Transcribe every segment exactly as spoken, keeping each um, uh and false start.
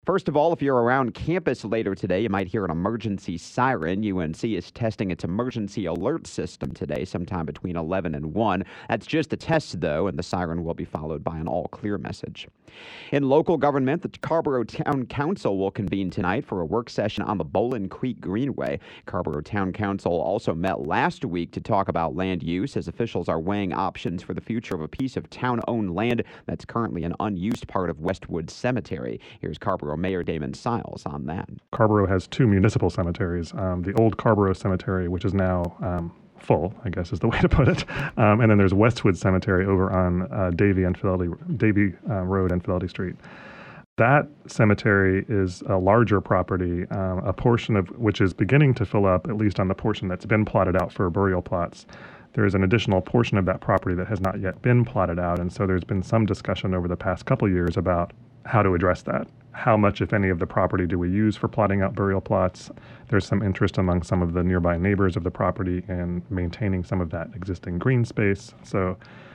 First of all, if you're around campus later today, you might hear an emergency siren. U N C is testing its emergency alert system today, sometime between eleven and one. That's just a test, though, and the siren will be followed by an all-clear message. In local government, the Carrboro Town Council will convene tonight for a work session on the Bowlin Creek Greenway. Carrboro Town Council also met last week to talk about land use as officials are weighing options for the future of a piece of town-owned land that's currently an unused part of Westwood Cemetery. Here's Carrboro Mayor Damon Siles on that. Carrboro has two municipal cemeteries, um, the old Carrboro Cemetery, which is now um, full, I guess is the way to put it. Um, and then there's Westwood Cemetery over on uh, Davie and Fidelity, Davie uh, Road and Fidelity Street. That cemetery is a larger property, um, a portion of which is beginning to fill up, at least on the portion that's been plotted out for burial plots. There is an additional portion of that property that has not yet been plotted out, and so there's been some discussion over the past couple years about how to address that. How much, if any, of the property do we use for plotting out burial plots? There's some interest among some of the nearby neighbors of the property in maintaining some of that existing green space. So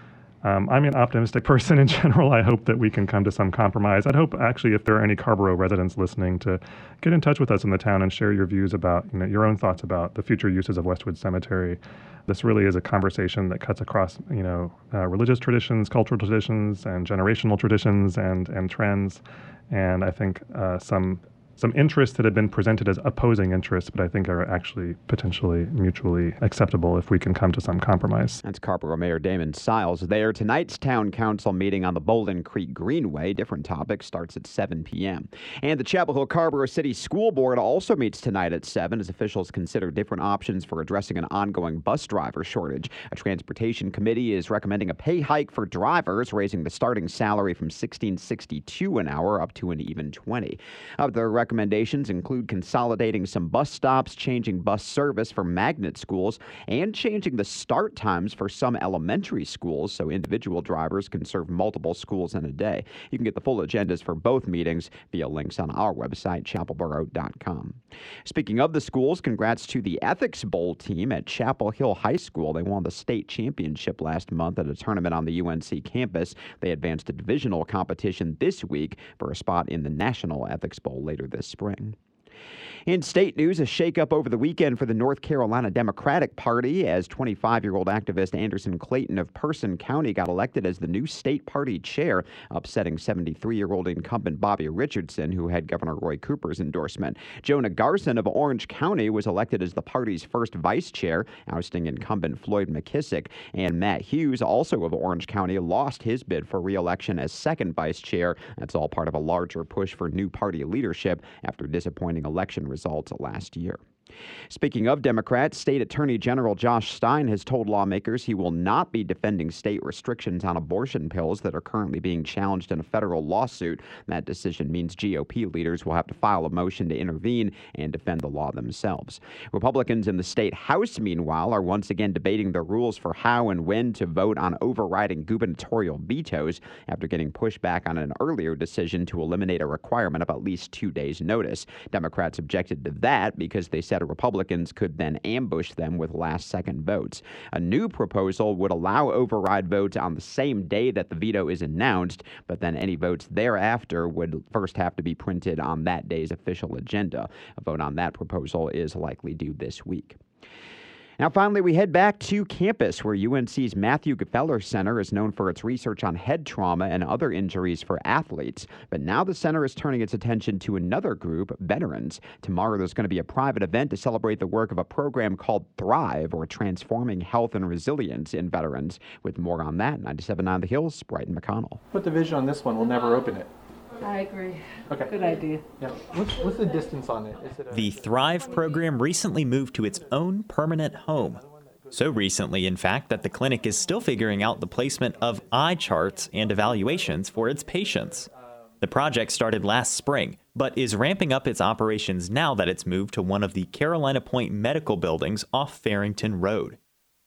um, I'm an optimistic person in general. I hope that we can come to some compromise. I'd hope, actually, if there are any Carrboro residents listening, to get in touch with us in the town and share your views about, you know, your own thoughts about the future uses of Westwood Cemetery. This really is a conversation that cuts across, you know, uh, religious traditions, cultural traditions, and generational traditions and, and trends. And I think uh, some some interests that have been presented as opposing interests, but I think are actually potentially mutually acceptable if we can come to some compromise. That's Carrboro Mayor Damon Siles there. Tonight's town council meeting on the Bowlin Creek Greenway, different topic, starts at seven p.m. And the Chapel Hill Carrboro City School Board also meets tonight at seven as officials consider different options for addressing an ongoing bus driver shortage. A transportation committee is recommending a pay hike for drivers, raising the starting salary from sixteen sixty-two an hour up to an even twenty. Of the recommendations include consolidating some bus stops, changing bus service for magnet schools, and changing the start times for some elementary schools so individual drivers can serve multiple schools in a day. You can get the full agendas for both meetings via links on our website, chapel boro dot com. Speaking of the schools, congrats to the Ethics Bowl team at Chapel Hill High School. They won the state championship last month at a tournament on the U N C campus. They advanced to divisional competition this week for a spot in the National Ethics Bowl later this spring. In state news, a shakeup over the weekend for the North Carolina Democratic Party as twenty-five-year-old activist Anderson Clayton of Person County got elected as the new state party chair, upsetting seventy-three-year-old incumbent Bobby Richardson, who had Governor Roy Cooper's endorsement. Jonah Garson of Orange County was elected as the party's first vice chair, ousting incumbent Floyd McKissick. And Matt Hughes, also of Orange County, lost his bid for re-election as second vice chair. That's all part of a larger push for new party leadership after disappointing election results last year. Speaking of Democrats, State Attorney General Josh Stein has told lawmakers he will not be defending state restrictions on abortion pills that are currently being challenged in a federal lawsuit. That decision means G O P leaders will have to file a motion to intervene and defend the law themselves. Republicans in the state House, meanwhile, are once again debating the rules for how and when to vote on overriding gubernatorial vetoes after getting pushback on an earlier decision to eliminate a requirement of at least two days' notice. Democrats objected to that because they said Republicans could then ambush them with last-second votes. A new proposal would allow override votes on the same day that the veto is announced, but then any votes thereafter would first have to be printed on that day's official agenda. A vote on that proposal is likely due this week. Now, finally, we head back to campus, where U N C's Matthew Gefeller Center is known for its research on head trauma and other injuries for athletes. But now the center is turning its attention to another group, veterans. Tomorrow, there's going to be a private event to celebrate the work of a program called Thrive, or Transforming Health and Resilience in Veterans. With more on that, ninety-seven point nine The Hills, Brighton McConnell. Put the vision on this one. We'll never open it. I agree. Okay. Good idea. Yeah. What's, what's the distance on it? Is it a... The Thrive program recently moved to its own permanent home. So recently, in fact, that the clinic is still figuring out the placement of eye charts and evaluations for its patients. The project started last spring, but is ramping up its operations now that it's moved to one of the Carolina Point medical buildings off Farrington Road.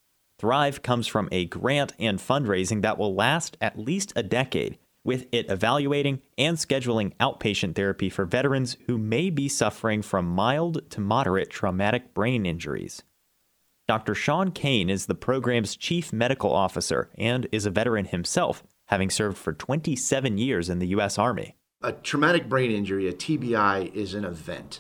Thrive comes from a grant and fundraising that will last at least a decade, with it evaluating and scheduling outpatient therapy for veterans who may be suffering from mild to moderate traumatic brain injuries. Doctor Sean Kane is the program's chief medical officer and is a veteran himself, having served for twenty-seven years in the U S Army. A traumatic brain injury, a T B I, is an event.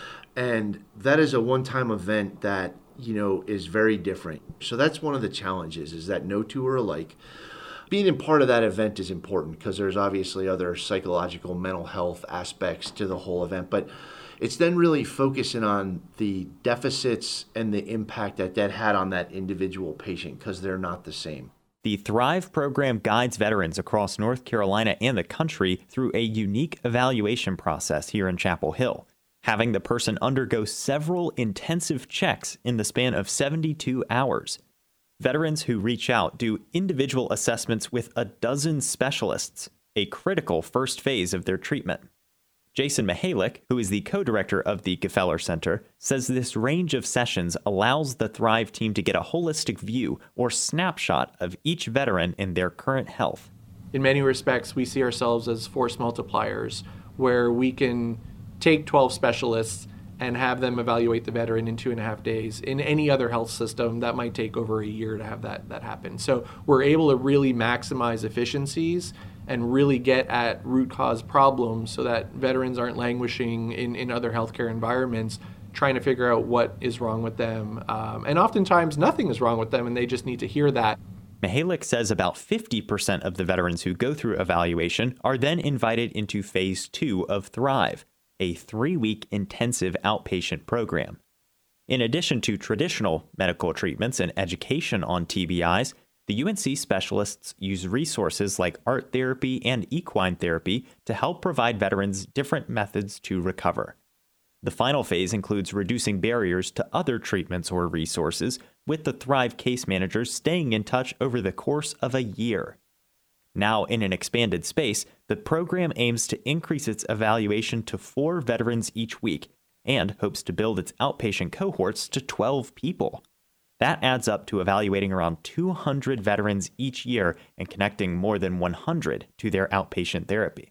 And that is a one-time event that, you know, is very different. So that's one of the challenges, is that no two are alike. Being a part of that event is important because there's obviously other psychological, mental health aspects to the whole event. But it's then really focusing on the deficits and the impact that that had on that individual patient, because they're not the same. The Thrive program guides veterans across North Carolina and the country through a unique evaluation process here in Chapel Hill, having the person undergo several intensive checks in the span of seventy-two hours. Veterans who reach out do individual assessments with a dozen specialists, a critical first phase of their treatment. Jason Mihalik, who is the co-director of the Gefeller Center, says this range of sessions allows the Thrive team to get a holistic view or snapshot of each veteran in their current health. In many respects, we see ourselves as force multipliers, where we can take twelve specialists and have them evaluate the veteran in two and a half days. In any other health system, that might take over a year to have that, that happen. So we're able to really maximize efficiencies and really get at root cause problems so that veterans aren't languishing in, in other healthcare environments trying to figure out what is wrong with them. Um, and oftentimes nothing is wrong with them, and they just need to hear that. Mihalik says about fifty percent of the veterans who go through evaluation are then invited into phase two of Thrive, a three-week intensive outpatient program. In addition to traditional medical treatments and education on T B Is, the U N C specialists use resources like art therapy and equine therapy to help provide veterans different methods to recover. The final phase includes reducing barriers to other treatments or resources, with the Thrive case managers staying in touch over the course of a year. Now, in an expanded space, the program aims to increase its evaluation to four veterans each week and hopes to build its outpatient cohorts to twelve people. That adds up to evaluating around two hundred veterans each year and connecting more than one hundred to their outpatient therapy.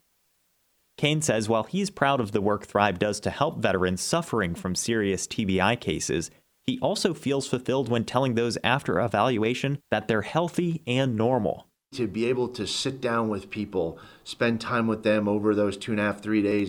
Kane says while he's proud of the work Thrive does to help veterans suffering from serious T B I cases, he also feels fulfilled when telling those after evaluation that they're healthy and normal. To be able to sit down with people, spend time with them over those two and a half, three days,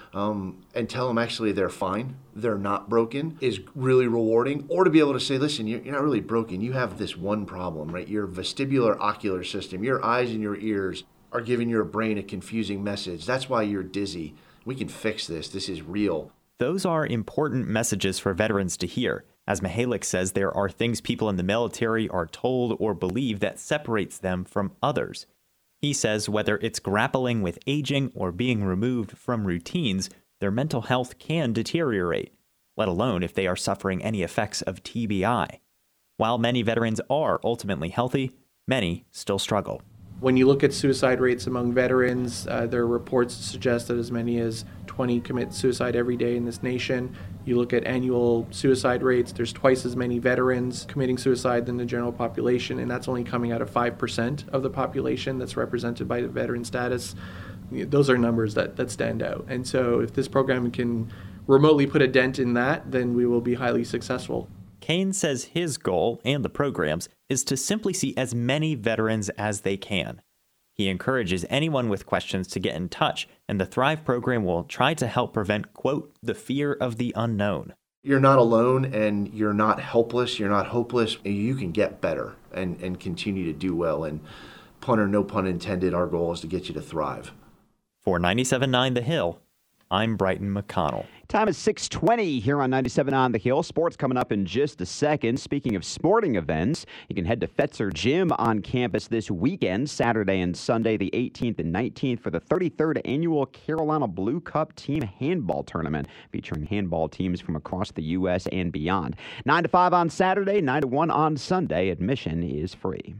um, and tell them actually they're fine, they're not broken, is really rewarding. Or to be able to say, listen, you're, you're not really broken. You have this one problem, right? Your vestibular ocular system, your eyes and your ears are giving your brain a confusing message. That's why you're dizzy. We can fix this. This is real. Those are important messages for veterans to hear. As Mihalik says, there are things people in the military are told or believe that separates them from others. He says whether it's grappling with aging or being removed from routines, their mental health can deteriorate, let alone if they are suffering any effects of T B I. While many veterans are ultimately healthy, many still struggle. When you look at suicide rates among veterans, uh, there are reports that suggest that as many as twenty commit suicide every day in this nation. You look at annual suicide rates, there's twice as many veterans committing suicide than the general population, and that's only coming out of five percent of the population that's represented by the veteran status. Those are numbers that, that stand out. And so if this program can remotely put a dent in that, then we will be highly successful. Kane says his goal, and the program's, is to simply see as many veterans as they can. He encourages anyone with questions to get in touch, and the Thrive program will try to help prevent, quote, the fear of the unknown. You're not alone, and you're not helpless, you're not hopeless. You can get better and, and continue to do well. And pun or no pun intended, our goal is to get you to thrive. For ninety-seven point nine The Hill, I'm Brighton McConnell. Time is six twenty here on ninety-seven on The Hill. Sports coming up in just a second. Speaking of sporting events, you can head to Fetzer Gym on campus this weekend, Saturday and Sunday, the eighteenth and nineteenth, for the thirty-third Annual Carolina Blue Cup Team Handball Tournament, featuring handball teams from across the U S and beyond. nine to five on Saturday, nine to one on Sunday. Admission is free.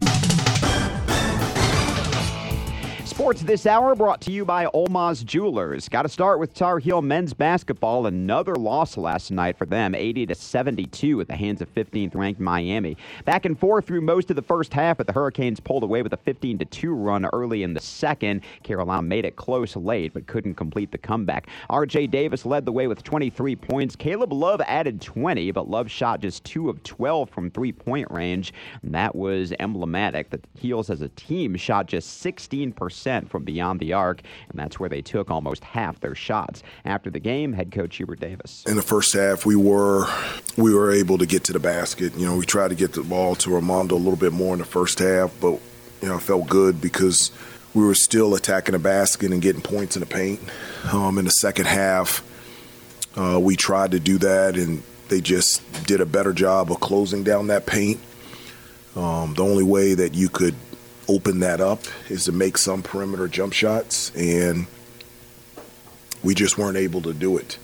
Sports this hour brought to you by Olmaz Jewelers. Got to start with Tar Heel men's basketball. Another loss last night for them, eighty to seventy-two at the hands of fifteenth-ranked Miami. Back and forth through most of the first half, but the Hurricanes pulled away with a fifteen to two run early in the second. Carolina made it close late, but couldn't complete the comeback. R J Davis led the way with twenty-three points. Caleb Love added twenty, but Love shot just two of twelve from three-point range. And that was emblematic. The Heels as a team shot just sixteen percent percent from beyond the arc, and that's where they took almost half their shots. After the game, head coach Hubert Davis. In the first half, we were we were able to get to the basket. You know, we tried to get the ball to Armando a little bit more in the first half, but, you know, it felt good because we were still attacking the basket and getting points in the paint. Um, in the second half, uh, we tried to do that, and they just did a better job of closing down that paint. Um, the only way that you could open that up is to make some perimeter jump shots, and we just weren't able to do it.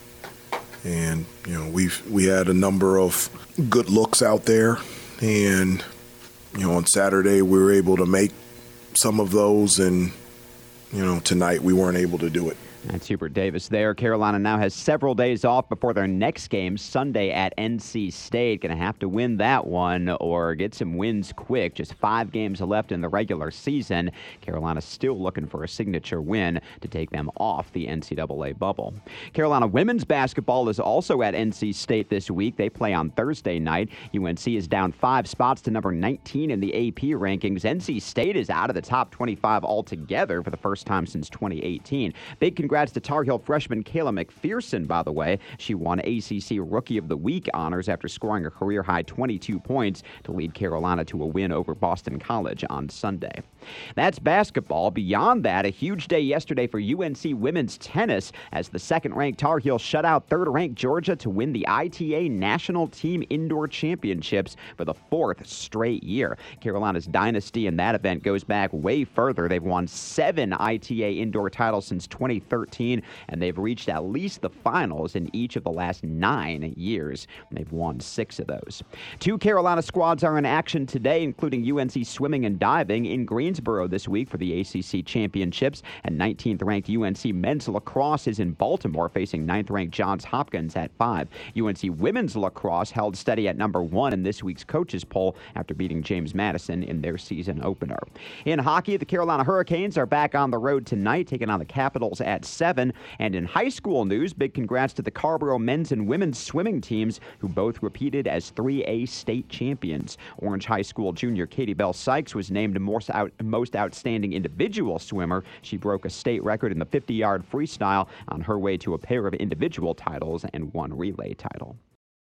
And, you know, we've we had a number of good looks out there, and, you know, on Saturday we were able to make some of those, and, you know, tonight we weren't able to do it. That's Hubert Davis there. Carolina now has several days off before their next game Sunday at N C State. Going to have to win that one or get some wins quick. Just five games left in the regular season. Carolina still looking for a signature win to take them off the N C double A bubble. Carolina women's basketball is also at N C State this week. They play on Thursday night. U N C is down five spots to number nineteen in the A P rankings. N C State is out of the top twenty-five altogether for the first time since twenty eighteen. Big congrats Congrats to Tar Heel freshman Kayla McPherson, by the way. She won A C C Rookie of the Week honors after scoring a career-high twenty-two points to lead Carolina to a win over Boston College on Sunday. That's basketball. Beyond that, a huge day yesterday for U N C women's tennis as the second-ranked Tar Heels shut out third-ranked Georgia to win the I T A National Team Indoor Championships for the fourth straight year. Carolina's dynasty in that event goes back way further. They've won seven I T A indoor titles since twenty thirteen, and they've reached at least the finals in each of the last nine years. They've won six of those. Two Carolina squads are in action today, including U N C swimming and diving in Greensboro this week for the A C C Championships, and nineteenth-ranked U N C men's lacrosse is in Baltimore facing ninth-ranked Johns Hopkins at five. U N C women's lacrosse held steady at number one in this week's coaches poll after beating James Madison in their season opener. In hockey, the Carolina Hurricanes are back on the road tonight, taking on the Capitals at seven. And in high school news, big congrats to the Carrboro men's and women's swimming teams, who both repeated as three A state champions. Orange High School junior Katie Bell Sykes was named most, out, most outstanding individual swimmer. She broke a state record in the fifty-yard freestyle on her way to a pair of individual titles and one relay title.